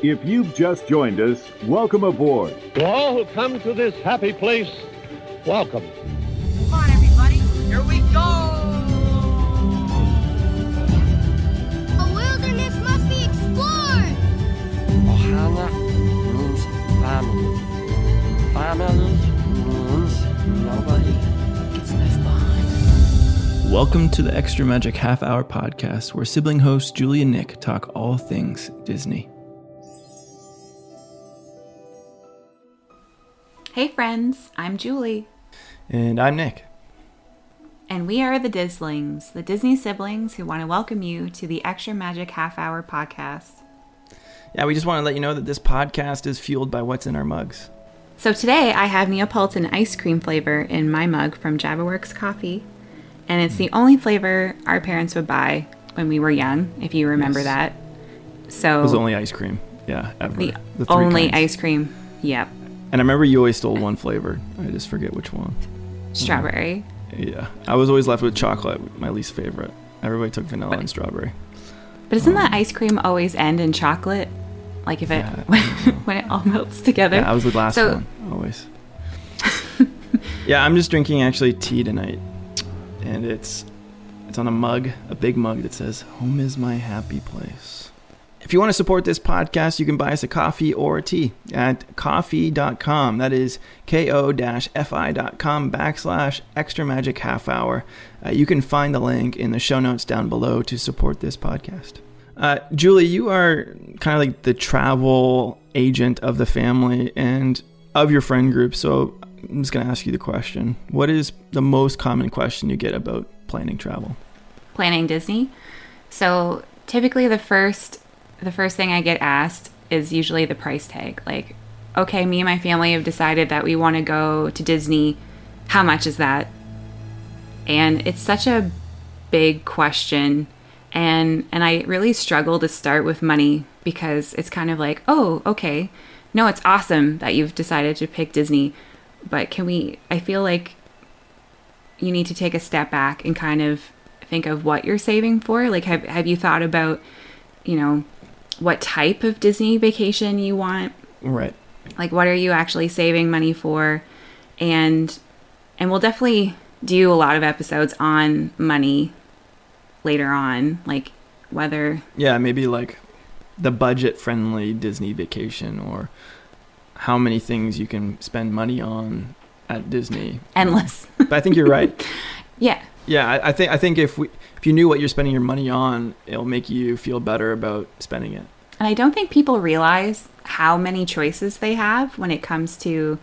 If you've just joined us, welcome aboard. To all who come to this happy place, welcome. Come on, everybody. Here we go. A wilderness must be explored. Ohana means family. Family means nobody gets left behind. Welcome to the Extra Magic Half Hour podcast, where sibling hosts Julie and Nick talk all things Disney. Hey friends, I'm Julie. And I'm Nick. And we are the Dislings, the Disney siblings who want to welcome you to the Extra Magic Half Hour podcast. Yeah, we just want to let you know that this podcast is fueled by what's in our mugs. So today I have Neapolitan ice cream flavor in my mug from JavaWorks Coffee. And it's the only flavor our parents would buy when we were young, if you remember that. So It was only ice cream, yeah, ever. The three only kinds. ice cream, yep. And I remember you always stole one flavor. I just forget which one. Strawberry. Yeah, I was always left with chocolate, my least favorite. Everybody took vanilla and strawberry. But doesn't that ice cream always end in chocolate? Like if it when it all melts together? Yeah, I was the last one, always. Yeah, I'm just drinking actually tea tonight. And it's on a mug, a big mug that says, "Home is my happy place." If you want to support this podcast, you can buy us a coffee or a tea at ko-fi.com. That is ko-fi.com/extra magic half hour. You can find the link in the show notes down below to support this podcast. Julie, you are kind of like the travel agent of the family and of your friend group. So I'm just going to ask you the question. What is the most common question you get about planning travel? Planning Disney. So typically the first thing I get asked is usually the price tag. Like, okay, me and my family have decided that we want to go to Disney. How much is that? And it's such a big question. And I really struggle to start with money because it's kind of like, oh, okay. No, it's awesome that you've decided to pick Disney. But I feel like you need to take a step back and kind of think of what you're saving for. Like, have you thought about, what type of Disney vacation you want? Right. Like, what are you actually saving money for? And we'll definitely do a lot of episodes on money later on, like whether... Yeah, maybe like the budget-friendly Disney vacation or how many things you can spend money on at Disney. Endless. But I think you're right. Yeah. Yeah, I think if you knew what you're spending your money on, it'll make you feel better about spending it. And I don't think people realize how many choices they have when it comes to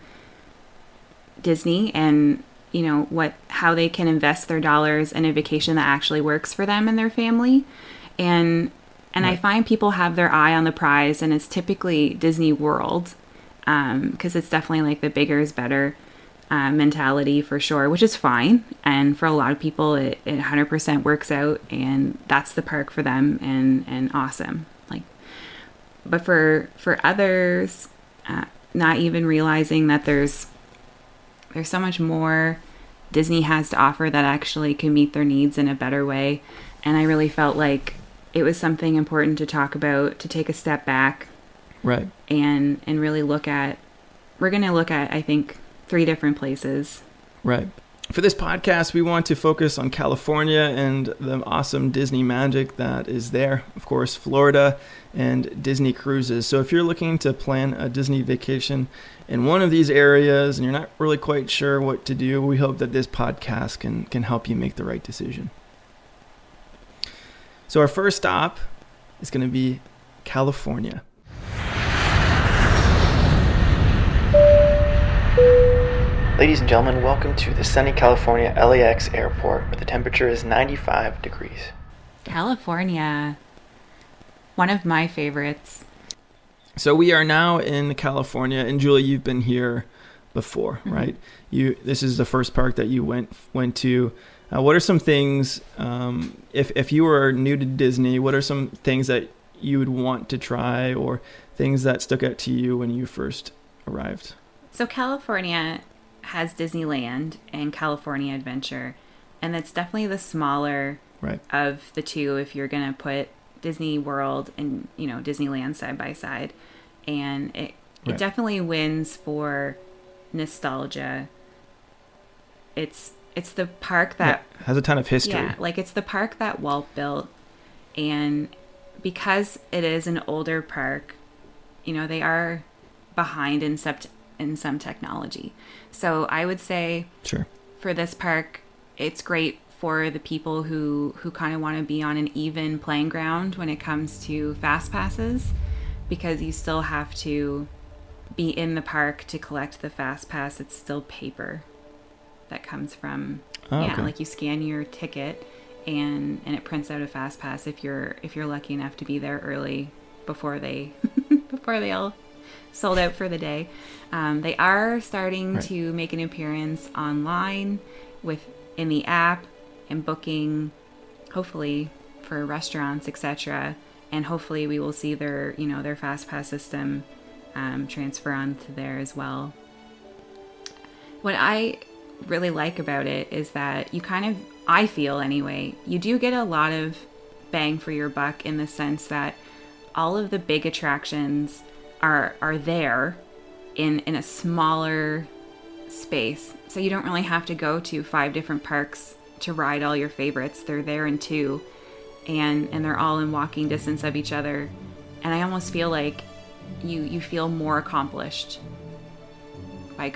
Disney and, how they can invest their dollars in a vacation that actually works for them and their family. And right. I find people have their eye on the prize, and it's typically Disney World, because it's definitely like the bigger is better mentality for sure, which is fine. And for a lot of people, it 100% works out, and that's the park for them, and awesome. But for others, not even realizing that there's so much more Disney has to offer that actually can meet their needs in a better way. And I really felt like it was something important to talk about, to take a step back. Right. And really we're going to look at, I think, 3 different places. Right. For this podcast, we want to focus on California and the awesome Disney magic that is there. Of course, Florida and Disney cruises. So if you're looking to plan a Disney vacation in one of these areas and you're not really quite sure what to do, we hope that this podcast can help you make the right decision. So our first stop is going to be California. Ladies and gentlemen, welcome to the sunny California LAX airport, where the temperature is 95 degrees. California. One of my favorites. So we are now in California, and Julie, you've been here before, right? This is the first park that you went to. What are some things, if you were new to Disney, what are some things that you would want to try or things that stuck out to you when you first arrived? So California has Disneyland and California Adventure, and it's definitely the smaller right. of the two if you're going to put Disney World and, you know, Disneyland side by side. And it Right. definitely wins for nostalgia. It's the park that has a ton of history. yeah, like it's the park that Walt built, and because it is an older park, you know, they are behind in some technology. So I would say Sure. for this park, it's great for the people who kind of want to be on an even playing ground when it comes to fast passes, because you still have to be in the park to collect the fast pass. It's still paper that comes from okay. like you scan your ticket and it prints out a fast pass if you're lucky enough to be there early before they all sold out for the day. They are starting Right. to make an appearance online in the app and booking, hopefully for restaurants, etc. And hopefully we will see their fast pass system transfer onto there as well. What I really like about it is that I feel anyway, you do get a lot of bang for your buck in the sense that all of the big attractions are there in a smaller space. So you don't really have to go to 5 different parks to ride all your favorites. They're there in 2 and they're all in walking distance of each other. And I almost feel like you feel more accomplished by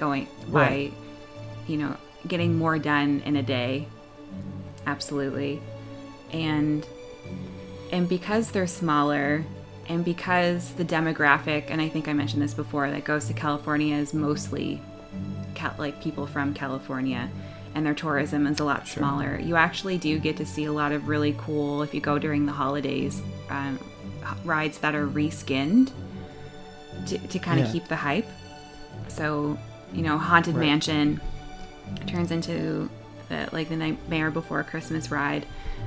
getting more done in a day. Absolutely. And because they're smaller and because the demographic, and I think I mentioned this before, that goes to California is mostly like people from California, and their tourism is a lot smaller. You actually do get to see a lot of really cool, if you go during the holidays, rides that are reskinned to kind of keep the hype. So, Haunted Mansion turns into the Nightmare Before Christmas ride,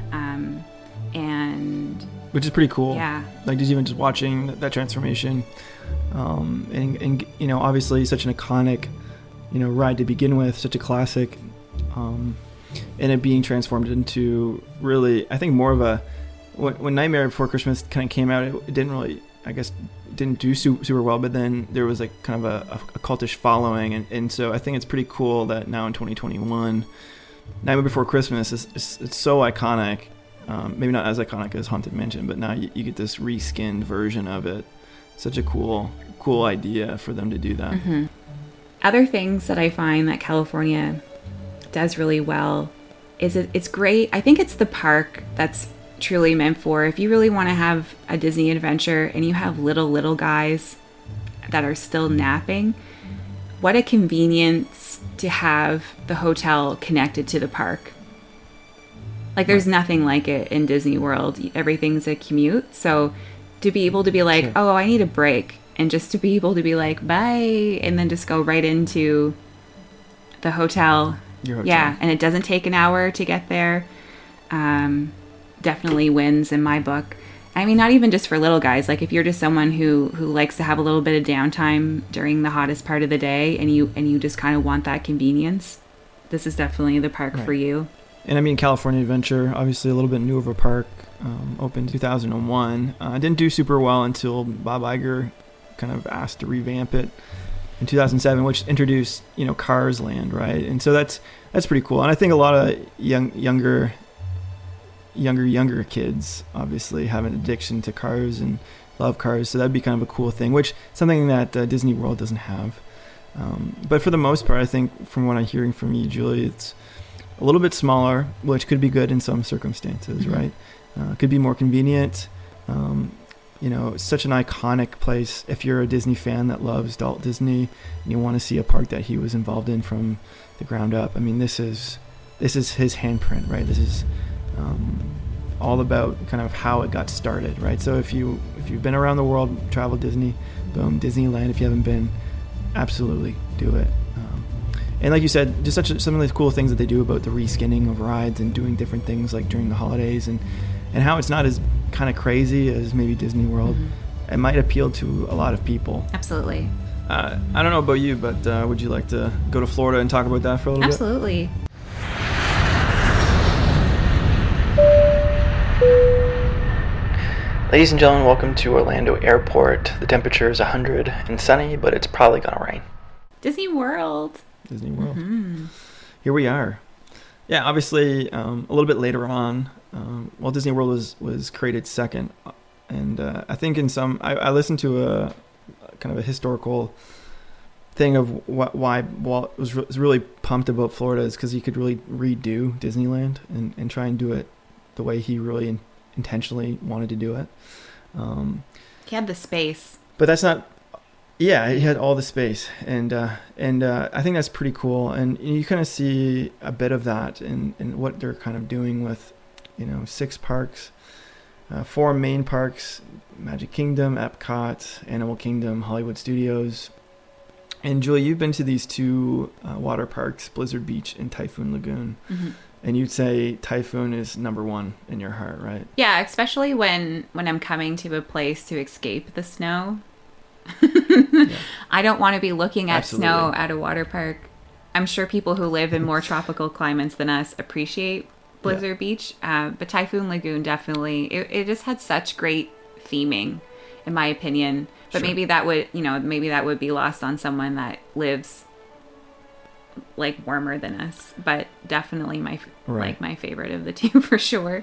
and which is pretty cool. Yeah, like just even just watching that transformation, and obviously such an iconic ride to begin with, such a classic, and it being transformed into really, I think, more of a, when Nightmare Before Christmas kind of came out, it didn't really, I guess, didn't do super well, but then there was like kind of a cultish following, and so I think it's pretty cool that now in 2021, Nightmare Before Christmas it's so iconic, maybe not as iconic as Haunted Mansion, but now you get this reskinned version of it. Such a cool idea for them to do that. Mm-hmm. Other things that I find that California does really well is it's great. I think it's the park that's truly meant for, if you really want to have a Disney adventure and you have little guys that are still napping, what a convenience to have the hotel connected to the park. Like, there's nothing like it in Disney World. Everything's a commute. So to be able to be like, oh, I need a break, and just to be able to be like, bye, and then just go right into the hotel. Your hotel. Yeah, and it doesn't take an hour to get there. Definitely wins in my book. I mean, not even just for little guys. Like, if you're just someone who likes to have a little bit of downtime during the hottest part of the day, and you just kind of want that convenience, this is definitely the park for you. And I mean, California Adventure, obviously a little bit newer of a park, opened 2001. Didn't do super well until Bob Iger kind of asked to revamp it in 2007, which introduced Cars Land, right? And so that's pretty cool. And I think a lot of younger kids obviously have an addiction to cars and love cars, so that'd be kind of a cool thing, which something that Disney World doesn't have. But for the most part, I think from what I'm hearing from you, Julie, it's a little bit smaller, which could be good in some circumstances, mm-hmm. right? Could be more convenient. It's such an iconic place. If you're a Disney fan that loves Walt Disney and you want to see a park that he was involved in from the ground up, I mean, this is his handprint, right? This is all about kind of how it got started, right? So if you've been around the world, traveled Disney, boom, Disneyland. If you haven't been, absolutely do it. And like you said, just some of the cool things that they do about the reskinning of rides and doing different things like during the holidays, and how it's not as kind of crazy as maybe Disney World. Mm-hmm. It might appeal to a lot of people. Absolutely. I don't know about you, but would you like to go to Florida and talk about that for a little Absolutely. bit? Ladies and gentlemen, welcome to Orlando Airport. The temperature is 100 and sunny, but it's probably gonna rain. Disney World. Disney World. Here we are. Yeah, obviously, a little bit later on, Walt Disney World was created second, and I think I listened to a kind of a historical thing of why Walt was really pumped about Florida is because he could really redo Disneyland and try and do it the way he really intentionally wanted to do it. He had the space, but that's not. Yeah, he had all the space, and I think that's pretty cool. And you kind of see a bit of that in what they're kind of doing with, 6 parks, 4 main parks: Magic Kingdom, Epcot, Animal Kingdom, Hollywood Studios. And Julie, you've been to these 2 water parks, Blizzard Beach and Typhoon Lagoon. Mm-hmm. And you'd say Typhoon is number 1 in your heart, right? Yeah, especially when I'm coming to a place to escape the snow. Yeah. I don't want to be looking at Absolutely. snow at a water park. I'm sure people who live in more tropical climates than us appreciate Blizzard Beach, but Typhoon Lagoon definitely, it just had such great theming, in my opinion. But Sure. maybe that would be lost on someone that lives like warmer than us. But definitely my favorite of the 2 for sure.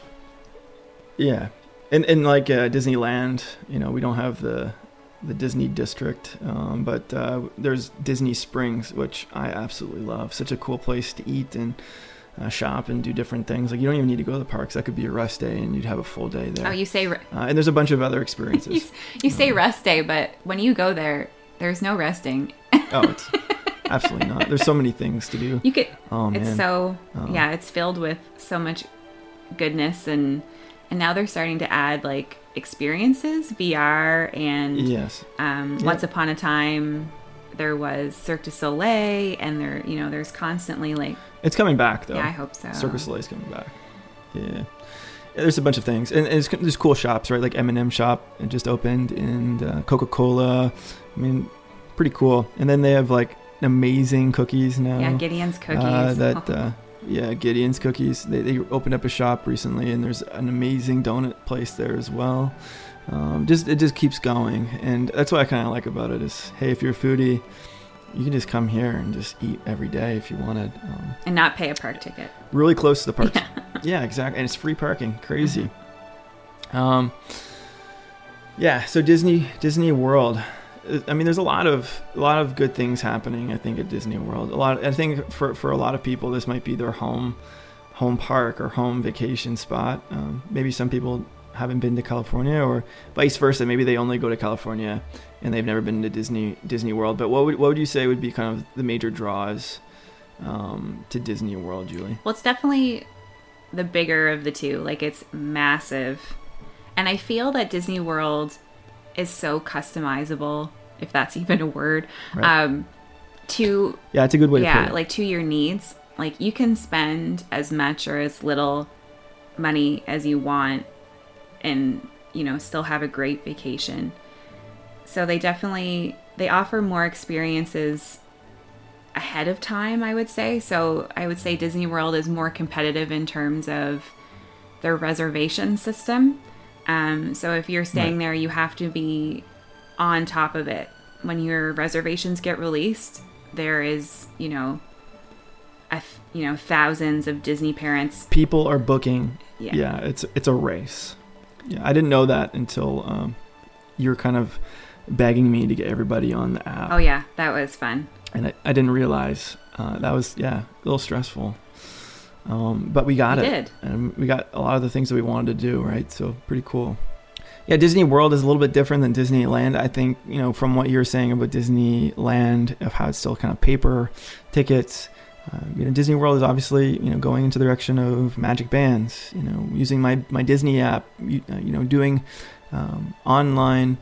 Yeah, and like Disneyland, we don't have the Disney district, but there's Disney Springs, which I absolutely love. Such a cool place to eat and shop and do different things. Like, you don't even need to go to the parks. That could be a rest day and you'd have a full day there. Oh, you say and there's a bunch of other experiences. you say rest day, but when you go there, there's no resting. Oh, it's absolutely not. There's so many things to do. You could. Oh man. It's so it's filled with so much goodness, and now they're starting to add like experiences, VR, and Yes. Once upon a time there was Cirque du Soleil, and there's constantly like. It's coming back though. Yeah, I hope so. Cirque du Soleil's coming back. Yeah. There's a bunch of things, and there's cool shops, right? Like M&M shop, it just opened, and Coca-Cola. I mean, pretty cool. And then they have like amazing cookies now. Yeah, Gideon's cookies. Gideon's cookies. They opened up a shop recently, and there's an amazing donut place there as well. It just keeps going, and that's what I kind of like about it is, hey, if you're a foodie, you can just come here and just eat every day if you wanted. And not pay a park ticket. Really close to the parks. Yeah, exactly. And it's free parking. Crazy. So Disney World. I mean, there's a lot of good things happening, I think, at Disney World. I think for a lot of people, this might be their home park or home vacation spot. Maybe some people haven't been to California, or vice versa. Maybe they only go to California and they've never been to Disney World. But what would you say would be kind of the major draws to Disney World, Julie? Well, it's definitely the bigger of the 2. Like, it's massive, and I feel that Disney World is so customizable, if that's even a word. Right. It's a good way to put it. Like to your needs. Like, you can spend as much or as little money as you want and still have a great vacation. So they offer more experiences ahead of time, I would say. So I would say Disney World is more competitive in terms of their reservation system. So if you're staying there, you have to be on top of it. When your reservations get released, there is, thousands of Disney parents. People are booking. Yeah. It's a race. Yeah, I didn't know that until you were kind of begging me to get everybody on the app. Oh yeah, that was fun. And I didn't realize that was a little stressful. But we got it. Did. And we got a lot of the things that we wanted to do, right? So pretty cool. Yeah, Disney World is a little bit different than Disneyland. I think, from what you're saying about Disneyland, of how it's still kind of paper tickets. Disney World is obviously, going into the direction of Magic Bands, using my Disney app, doing online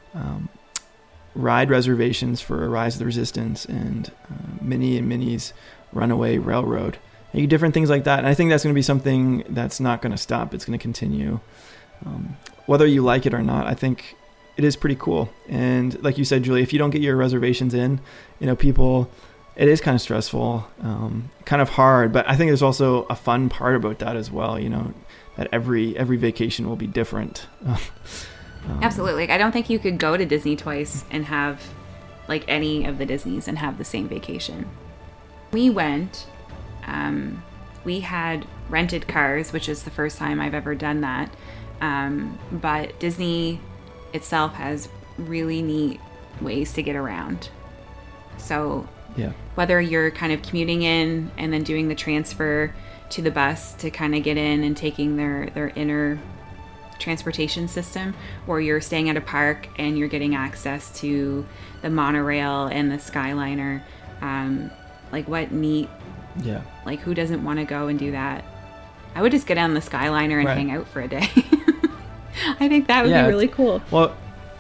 ride reservations for Rise of the Resistance and Minnie and Minnie's Runaway Railroad. Different things like that. And I think that's going to be something that's not going to stop. It's going to continue. Whether you like it or not, I think it is pretty cool. And like you said, Julie, if you don't get your reservations in, people, it is kind of stressful, kind of hard. But I think there's also a fun part about that as well. that every vacation will be different. Absolutely. I don't think you could go to Disney twice and have like any of the Disneys and have the same vacation. We went, we had rented cars, which is the first time I've ever done that. But Disney itself has really neat ways to get around. So yeah, whether you're kind of commuting in and then doing the transfer to the bus to kind of get in and taking their inner transportation system, or you're staying at a park and you're getting access to the monorail and the Skyliner, like what neat, yeah, like who doesn't want to go and do that? I would just get on the Skyliner and Right. hang out for a day. I think that would be really cool. Well,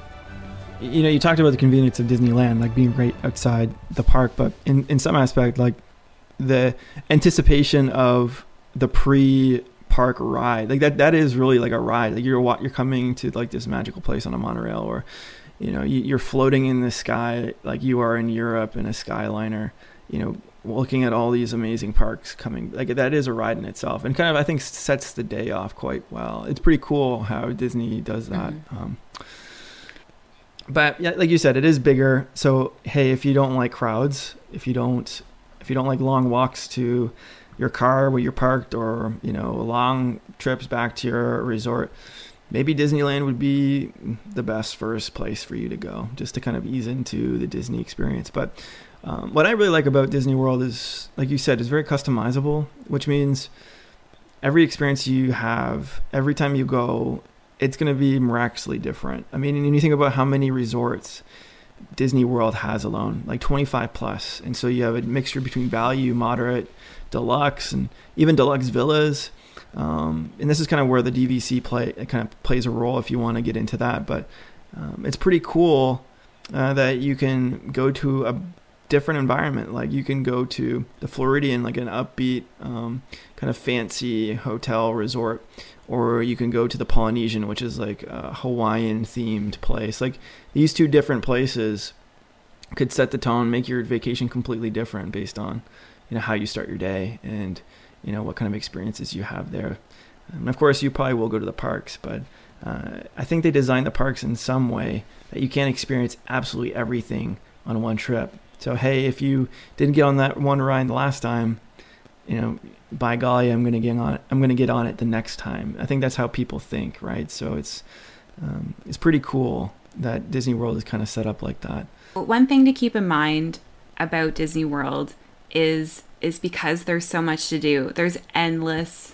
you know, you talked about the convenience of Disneyland, like being right outside the park, but in some aspect, like the anticipation of the pre-park ride, like that is really like a ride. Like you're coming to like this magical place on a monorail, or you know, you're floating in the sky like you are in Europe in a Skyliner, you know, looking at all these amazing parks coming. Like that is a ride in itself, and kind of I think sets the day off quite well. It's pretty cool how Disney does that. Mm-hmm. But yeah, like you said, it is bigger. So hey, if you don't like crowds, if you don't like long walks to your car where you're parked, or you know, long trips back to your resort, maybe Disneyland would be the best first place for you to go, just to kind of ease into the Disney experience. But what I really like about Disney World is, like you said, it's very customizable, which means every experience you have, every time you go, it's going to be miraculously different. I mean, and you think about how many resorts Disney World has alone, like 25 plus. And so you have a mixture between value, moderate, deluxe, and even deluxe villas. And this is kind of where the DVC plays a role if you want to get into that. But it's pretty cool that you can go to a different environment. Like you can go to the Floridian, like an upbeat kind of fancy hotel resort, or you can go to the Polynesian, which is like a Hawaiian themed place. Like these two different places could set the tone, make your vacation completely different based on, you know, how you start your day and, you know, what kind of experiences you have there. And of course you probably will go to the parks, but I think they designed the parks in some way that you can't experience absolutely everything on one trip. So hey, if you didn't get on that one ride the last time, you know, by golly, I'm going to get on it the next time. I think that's how people think, right? So it's pretty cool that Disney World is kind of set up like that. One thing to keep in mind about Disney World is because there's so much to do. There's endless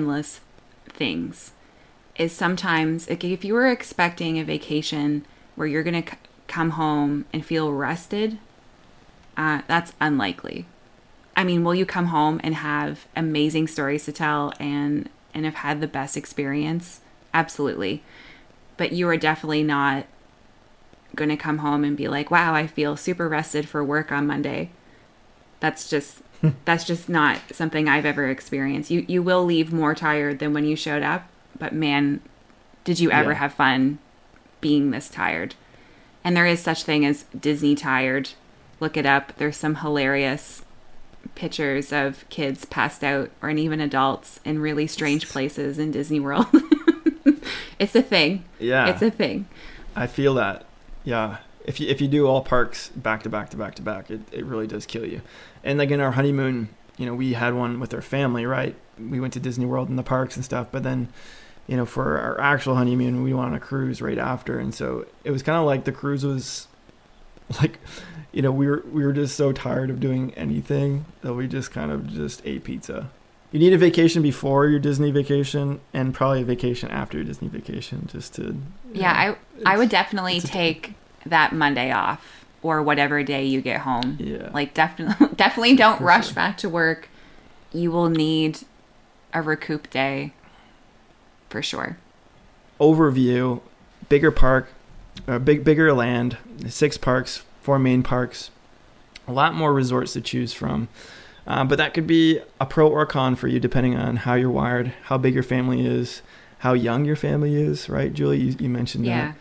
things. Is sometimes, like, if you were expecting a vacation where you're going to come home and feel rested, that's unlikely. I mean, will you come home and have amazing stories to tell and have had the best experience? Absolutely. But you are definitely not going to come home and be like, wow, I feel super rested for work on Monday. That's just not something I've ever experienced. You will leave more tired than when you showed up, but man, did you ever have fun being this tired? And there is such thing as Disney tired. Look it up. There's some hilarious pictures of kids passed out, or even adults in really strange places in Disney World. It's a thing. Yeah. It's a thing. I feel that. Yeah. If you do all parks back to back to back to back, it really does kill you. And like in our honeymoon, you know, we had one with our family, right? We went to Disney World and the parks and stuff, but then, you know, for our actual honeymoon, we went on a cruise right after. And so it was kind of like the cruise was like, you know, we were just so tired of doing anything that we just kind of just ate pizza. You need a vacation before your Disney vacation and probably a vacation after your Disney vacation, just to... Yeah, I would definitely take that Monday off, or whatever day you get home. Yeah. Like definitely don't rush back to work. You will need a recoup day for sure. Overview, bigger park, bigger land, 6 parks, 4 main parks, a lot more resorts to choose from. But that could be a pro or con for you depending on how you're wired, how big your family is, how young your family is, right, Julie? You mentioned that.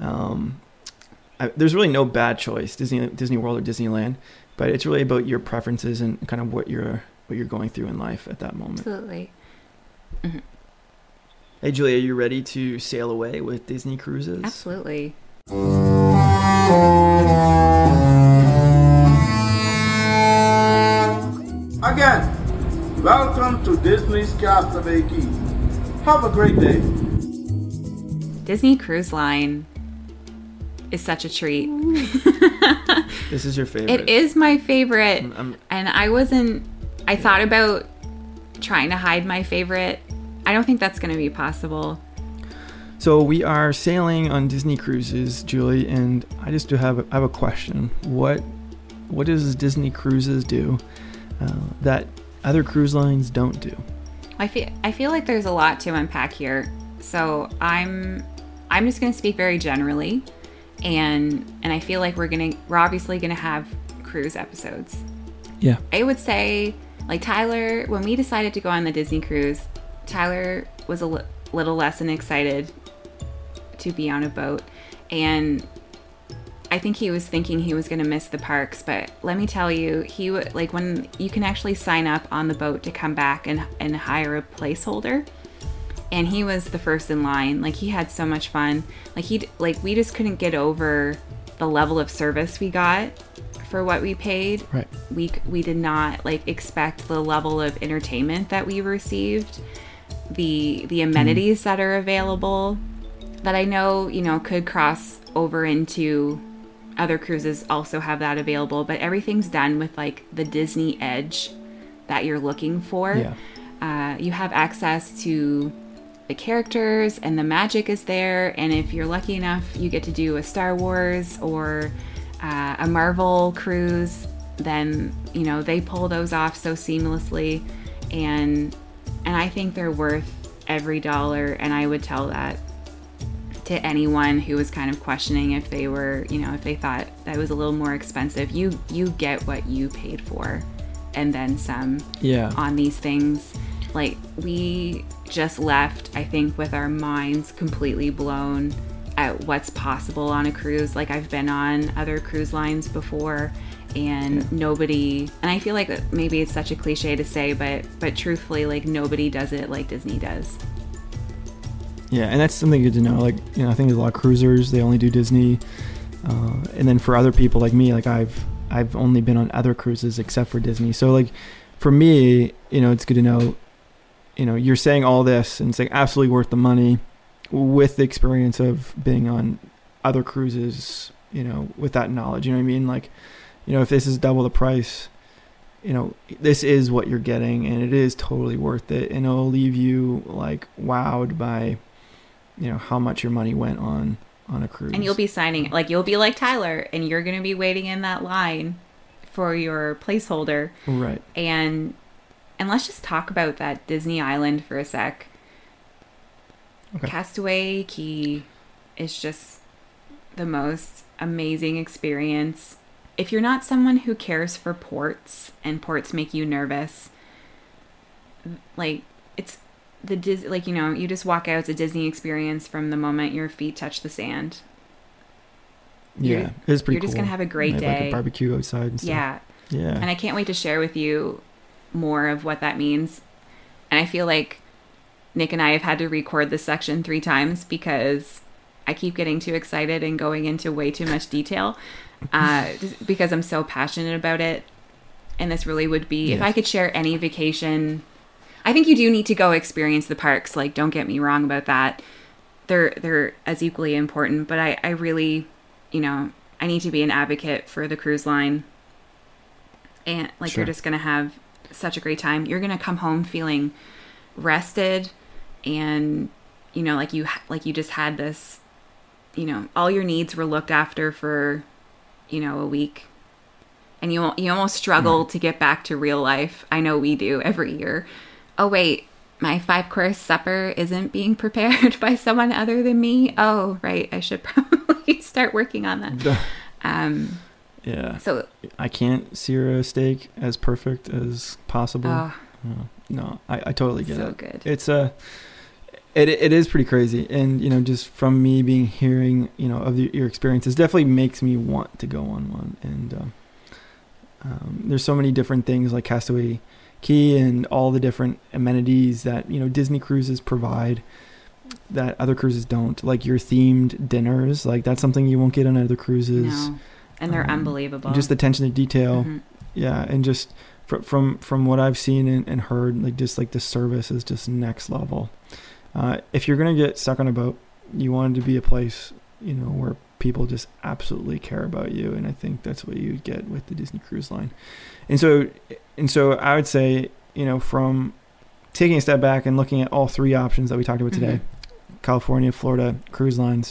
There's really no bad choice, Disney World or Disneyland, but it's really about your preferences and kind of what you're going through in life at that moment. Absolutely. Mm-hmm. Hey, Julie, are you ready to sail away with Disney Cruises? Absolutely. Again, welcome to Disney's Castaway Cay. Have a great day. Disney Cruise Line is such a treat. This is your favorite. It is my favorite. And I thought about trying to hide my favorite. I don't think that's going to be possible. So we are sailing on Disney Cruises, Julie, and I just have a question. What does Disney Cruises do that other cruise lines don't do? I feel like there's a lot to unpack here. So I'm just going to speak very generally, and I feel like we're obviously going to have cruise episodes. Yeah. I would say, like, Tyler, when we decided to go on the Disney cruise, Tyler was a little less than excited to be on a boat, and I think he was thinking he was going to miss the parks. But let me tell you, he would, like, when you can actually sign up on the boat to come back and hire a placeholder, and he was the first in line. Like, he had so much fun. We just couldn't get over the level of service we got for what we paid. Right. We did not expect the level of entertainment that we received, the amenities that are available, that I know, could cross over into other cruises also have that available, but everything's done with the Disney edge that you're looking for. Yeah. You have access to the characters, and the magic is there, and if you're lucky enough, you get to do a Star Wars or a Marvel cruise, then they pull those off so seamlessly, and I think they're worth every dollar. And I would tell that to anyone who was kind of questioning if they were, if they thought that was a little more expensive. You get what you paid for, and then some. Yeah. On these things. We just left, I think, with our minds completely blown at what's possible on a cruise. I've been on other cruise lines before, and nobody, and I feel like maybe it's such a cliche to say, but truthfully, nobody does it like Disney does. Yeah, and that's something good to know. I think there's a lot of cruisers, they only do Disney, and then for other people like me, I've only been on other cruises except for Disney. So for me, it's good to know, you're saying all this and it's absolutely worth the money with the experience of being on other cruises, with that knowledge. You know what I mean? If this is double the price, this is what you're getting, and it is totally worth it, and it'll leave you wowed by, how much your money went on a cruise. And you'll be signing, you'll be like Tyler, and you're going to be waiting in that line for your placeholder. Right. And let's just talk about that Disney Island for a sec. Okay. Castaway Cay is just the most amazing experience. If you're not someone who cares for ports, and ports make you nervous, it's the you just walk out. It's a Disney experience from the moment your feet touch the sand. Yeah, it's pretty cool. You're just gonna have a great day. A barbecue outside and stuff. Yeah. Yeah. And I can't wait to share with you more of what that means. And I feel like Nick and I have had to record this section 3 times because I keep getting too excited and going into way too much detail, just because I'm so passionate about it. And this really would be, if I could share any vacation, I think you do need to go experience the parks. Don't get me wrong about that. They're as equally important, but I really, I need to be an advocate for the cruise line. And Sure. You're just going to have such a great time. You're going to come home feeling rested, and you just had this, all your needs were looked after for a week, and you almost struggle to get back to real life. I know we do every year. Oh wait, my 5-course supper isn't being prepared by someone other than me. Oh right, I should probably start working on that. Yeah. So I can't sear a steak as perfect as possible. No, I totally get it. So good. It's it is pretty crazy, and just from me hearing of your experiences, definitely makes me want to go on one. And there's so many different things like Castaway Cay and all the different amenities that Disney cruises provide. that other cruises don't, like your themed dinners. Like that's something you won't get on other cruises. No. And they're unbelievable. Just the attention to detail. Mm-hmm. Yeah. And just from what I've seen and heard, like just like the service is just next level. If you're going to get stuck on a boat, you want it to be a place, you know, where people just absolutely care about you. And I think that's what you get with the Disney Cruise Line. And so I would say, you know, from taking a step back and looking at all three options that we talked about today, California, Florida, cruise lines.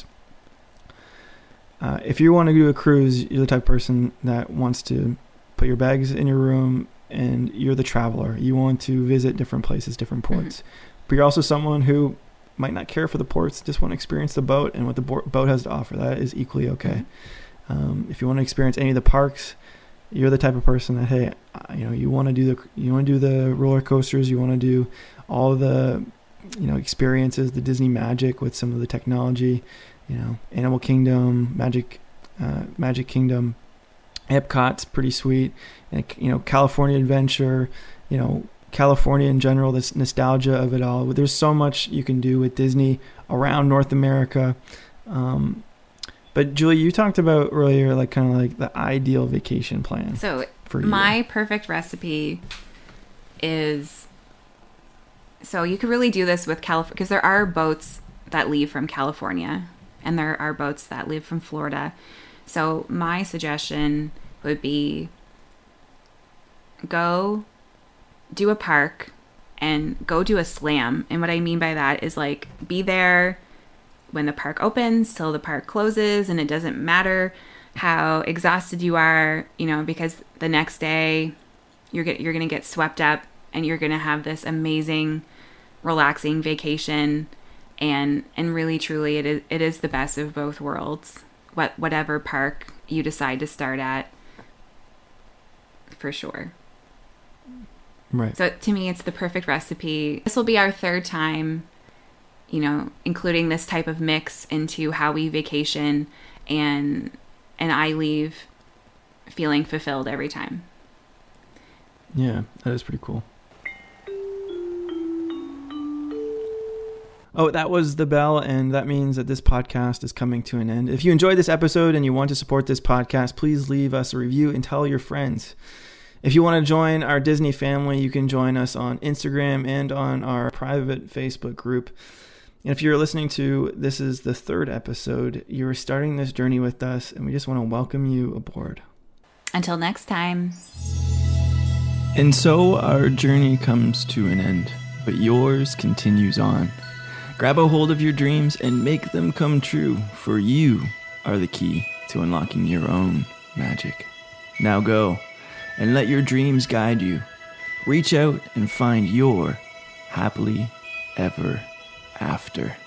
If you want to do a cruise, you're the type of person that wants to put your bags in your room and you're the traveler. You want to visit different places, different ports. But you're also someone who might not care for the ports, just want to experience the boat and what the boat has to offer. That is equally okay. If you want to experience any of the parks, you're the type of person that, hey, you know, you want to do the roller coasters, you want to do all of the, you know, experiences, the Disney magic with some of the technology, you know, Animal Kingdom, Magic Kingdom, Epcot's pretty sweet, and, you know, California Adventure, you know, California in general, this nostalgia of it all. There's so much you can do with Disney around North America. But Julie, you talked about earlier, like kind of like the ideal vacation plan. So for you. My perfect recipe is, so you could really do this with California, because there are boats that leave from California and there are boats that leave from Florida. So my suggestion would be go do a park and go do a slam. And what I mean by that is like be there when the park opens till the park closes, and it doesn't matter how exhausted you are, you know, because the next day you're going to get swept up and you're going to have this amazing relaxing vacation, and really truly it is the best of both worlds. Whatever park you decide to start at, for sure. Right. So to me, it's the perfect recipe. This will be our third time, you know, including this type of mix into how we vacation, and I leave feeling fulfilled every time. Yeah, that is pretty cool. Oh, that was the bell, and that means that this podcast is coming to an end. If you enjoyed this episode and you want to support this podcast, please leave us a review and tell your friends. If you want to join our Disney family, you can join us on Instagram and on our private Facebook group. And if you're listening to this is the third episode, you're starting this journey with us, and we just want to welcome you aboard. Until next time. And so our journey comes to an end, but yours continues on. Grab a hold of your dreams and make them come true, for you are the key to unlocking your own magic. Now go and let your dreams guide you. Reach out and find your happily ever after.